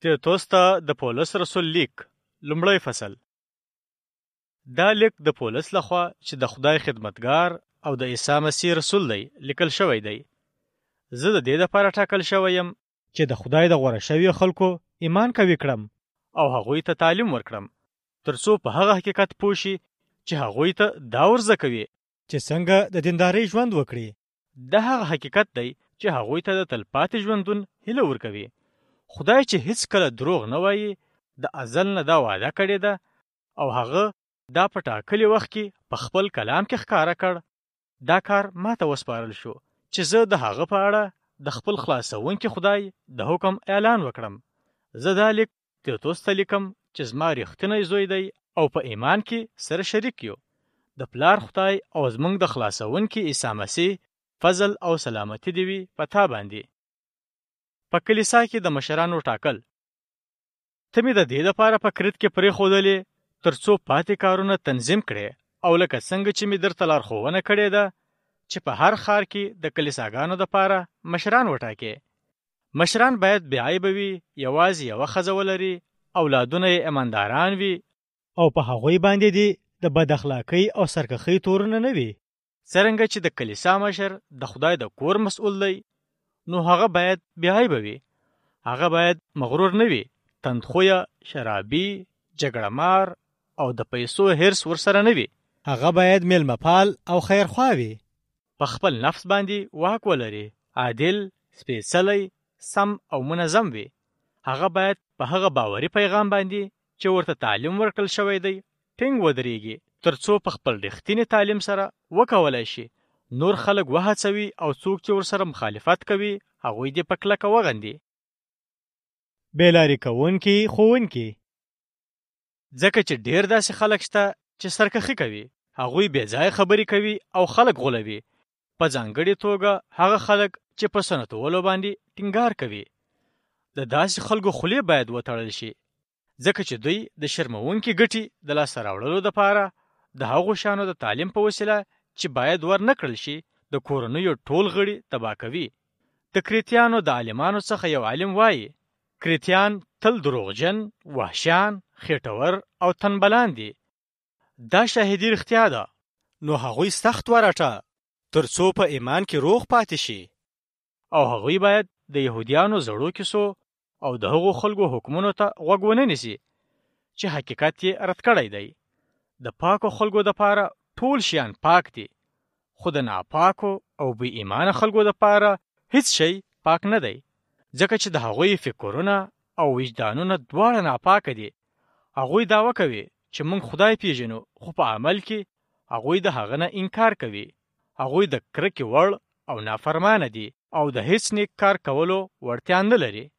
تیتوس ته د پولس رسول لیک لومړی فصل. دا لیک د پولس لخوا چې د خدای خدمتګار او د عیسی مسیح رسول دی لیکل شوی دی. زه د دې لپاره ټاکل شوی یم چې د خدای د غوره شویو خلکو ایمان قوي کړم او هغوی ته تعلیم ورکړم تر څو په هغه حقیقت پوه شي چې هغوی ته دا ورزده کوي چې څنګه د دیندارۍ ژوند وکړي. دا هغه حقیقت دی چې هغوی ته د تلپاتې ژوندون هیله ورکوي. خدای چې هیڅ کله دروغ نه وایي د ازل نه دا وعده کړې ده او هغه دا په ټاکلي وخت کې په خپل کلام کې ښکاره کړ. دا کار ماته وسپارل شو چې زه د هغه په اړه د خپل خلاصونکي خدای د حکم اعلان وکړم. زه دا لیک تیتوس ته لیکم چې زما ریښتینی زوی دی او په ایمان کې سره شریک یو. د پلار خدای او زموږ د خلاصونکي عیسی مسیح فضل او سلامتی دی وي په تا باندې. په کلیسا کې د مشرانو ټاکل. ته مې د دې لپاره په کرت کې پرېښودلې تر څو پاتې کارونه تنظیم کړې او لکه څنګه چې مې درته لارښوونه کړې ده چې په هر ښار کې د کلیساګانو دپاره مشران وټاکې. مشران باید بې عیبه وي، یوازې یوه ښځه ولري، اولادونه یې ایمانداران وي او په هغوی باندې دې د بد اخلاقۍ او سرکښۍ تورونه نه وي. څرنګه چې د کلیسا مشر د خدای د کور مسؤل دی نو هغه باید بې عیبه وي. هغه باید مغرور نه وي، تندخویه، شرابي، جګړه مار او د پیسو حرص ورسره نه وي. هغه باید میلمه‌پال او خیرخوا وي. په خپل نفس باندې واک ولري، عادل، سپېڅلی، سم او منظم وي. هغه باید په هغه باوري پیغام باندې چې ورته تعلیم ورکړل شوی دی ټینګ ودرېږي تر څو په خپل رښتینې تعلیم سره وکولی شي نور خلک وهڅوي او څوک چې ورسره مخالفت کوي هغوی دې په کلکه وغندي. بېلارې کوونکي ښوونکي. ځکه چې ډېر داسې خلک شته چې سرکښي کوي، هغوی بې ځایه خبرې کوي او خلک غولوي، په ځانګړې توګه هغه خلک چې په سنتولو باندې ټینګار کوي. د داسې خلکو خولې باید وتړل شي ځکه چې دوی د شرموونکي ګټې د لاسته راوړلو دپاره د هغو شیانو د تعلیم په وسیله چې باید ور نه کړل شي د کورنیو ټول غړي تباه کوي. د کریتیانو د عالمانو څخه یو عالم وایي کریتیان تل دروغجن، وحشیان، خېټور او تنبلان دي. دا شاهدي رښتیا ده، نو هغوی سخت ورټه تر څو په ایمان کې روغ پاتې شي او هغوی باید د یهودیانو زړو کیسو او د هغو خلکو حکمونو ته غوږ ونه نیسي چې حقیقت یې رد کړی دی. د پاکو خلکو دپاره ټول شیان پاک دي، خو د ناپاکو او بې ایمانه خلکو دپاره هیڅ شی پاک نه دی، ځکه چې د هغوی فکرونه او وجدانونه دواړه ناپاکه دي. هغوی دعوه کوي چې موږ خدای پیژنو، خو په عمل کې هغوی د هغه نه انکار کوي. هغوی د کرکې وړ او نافرمانه دي او د هیڅ نیک کار کولو وړتیا نه لري.